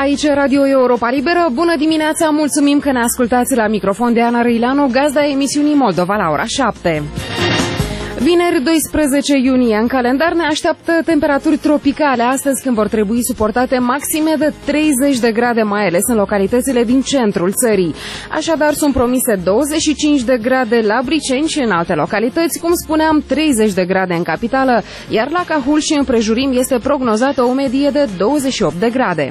Aici Radio Europa Liberă. Bună dimineața, mulțumim că ne ascultați la microfon de Ana Răileanu, gazda emisiunii Moldova la ora 7. Vineri 12 iunie, în calendar ne așteaptă temperaturi tropicale astăzi, când vor trebui suportate maxime de 30 de grade, mai ales în localitățile din centrul țării. Așadar, sunt promise 25 de grade la Briceni și în alte localități, cum spuneam, 30 de grade în capitală, iar la Cahul și împrejurim este prognozată o medie de 28 de grade.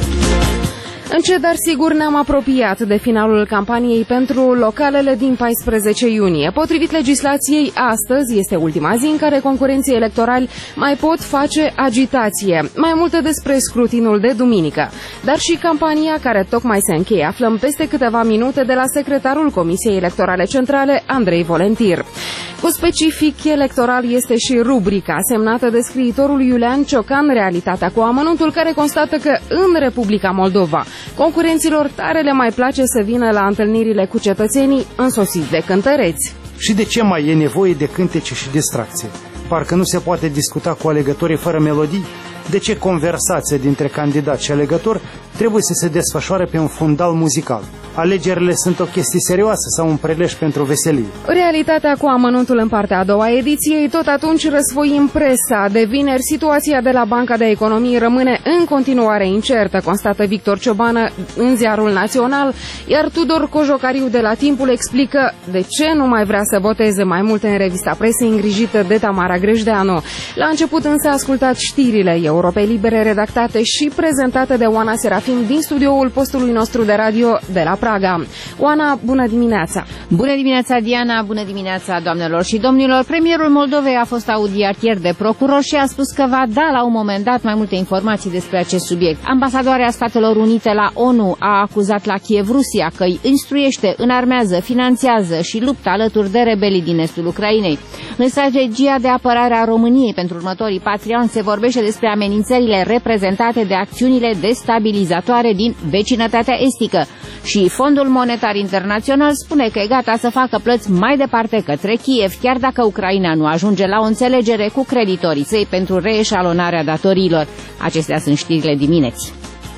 Încet, dar sigur, ne-am apropiat de finalul campaniei pentru localele din 14 iunie. Potrivit legislației, astăzi este ultima zi în care concurenții electorali mai pot face agitație. Mai multe despre scrutinul de duminică, dar și campania care tocmai se încheie. Aflăm peste câteva minute de la secretarul Comisiei Electorale Centrale, Andrei Volentir. Cu specific electoral este și rubrica semnată de scriitorul Iulian Ciocan, Realitatea cu amănuntul, care constată că în Republica Moldova concurenților tare le mai place să vină la întâlnirile cu cetățenii însoțiți de cântăreți. Și de ce mai e nevoie de cântece și distracție? Parcă nu se poate discuta cu alegătorii fără melodii? De ce conversația dintre candidat și alegător trebuie să se desfășoare pe un fundal muzical? Alegerile sunt o chestie serioasă sau un prelej pentru veselie? Realitatea cu amănuntul în partea a doua ediției. Tot atunci răsfoim presa. De vineri, situația de la Banca de Economie rămâne în continuare incertă, constată Victor Ciobană în Ziarul Național, iar Tudor Cojocariu de la Timpul explică de ce nu mai vrea să voteze. Mai multe în revista presei, îngrijită de Tamara Grejdeanu. La început însă ascultați știrile Europei Libere, redactate și prezentate de Oana Serafim din studioul postului nostru de radio de la Praga. Oana, bună dimineața! Bună dimineața, Diana! Bună dimineața, doamnelor și domnilor! Premierul Moldovei a fost audiat ieri de procuror și a spus că va da la un moment dat mai multe informații despre acest subiect. Ambasadoarea Statelor Unite la ONU a acuzat la Kiev Rusia că îi instruiește, înarmează, finanțează și luptă alături de rebelii din estul Ucrainei. În strategia de apărare a României pentru următorii 4 ani se vorbește despre amenințările reprezentate de acțiunile destabilizatoare din vecinătatea estică. Și Fondul Monetar Internațional spune că e gata să facă plăți mai departe către Kiev, chiar dacă Ucraina nu ajunge la o înțelegere cu creditorii săi pentru reeșalonarea datoriilor. Acestea sunt știrile dimineții.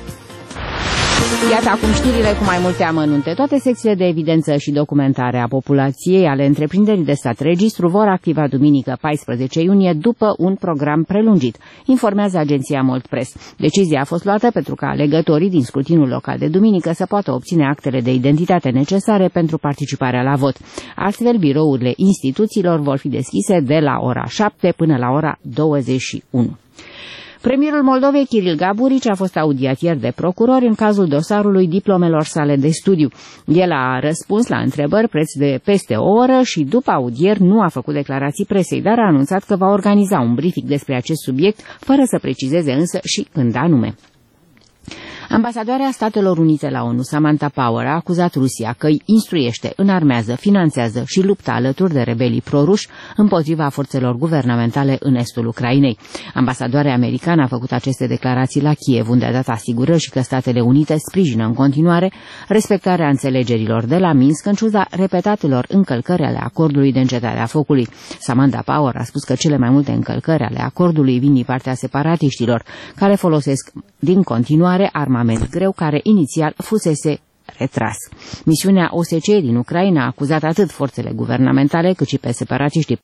Iată acum știrile cu mai multe amănunte. Toate secțiile de evidență și documentare a populației ale întreprinderii de stat registru vor activa duminică 14 iunie după un program prelungit, informează agenția Moldpress. Decizia a fost luată pentru ca alegătorii din scrutinul local de duminică să poată obține actele de identitate necesare pentru participarea la vot. Astfel, birourile instituțiilor vor fi deschise de la ora 7 până la ora 21. Premierul Moldovei, Kiril Gaburici, a fost audiat ieri de procurori în cazul dosarului diplomelor sale de studiu. El a răspuns la întrebări preț de peste o oră și după audieri nu a făcut declarații presei, dar a anunțat că va organiza un briefing despre acest subiect, fără să precizeze însă și când anume. Ambasadoarea Statelor Unite la ONU, Samantha Power, a acuzat Rusia că îi instruiește, înarmează, finanțează și luptă alături de rebelii proruși împotriva forțelor guvernamentale în estul Ucrainei. Ambasadoarea americană a făcut aceste declarații la Kiev, unde a dat asigurări și că Statele Unite sprijină în continuare respectarea înțelegerilor de la Minsk, în ciuda repetatelor încălcări ale acordului de încetare a focului. Samantha Power a spus că cele mai multe încălcări ale acordului vin din partea separatiștilor, care folosesc din continuare armament greu care inițial fusese retras. Misiunea OSCE din Ucraina a acuzat atât forțele guvernamentale cât și pe separatiștii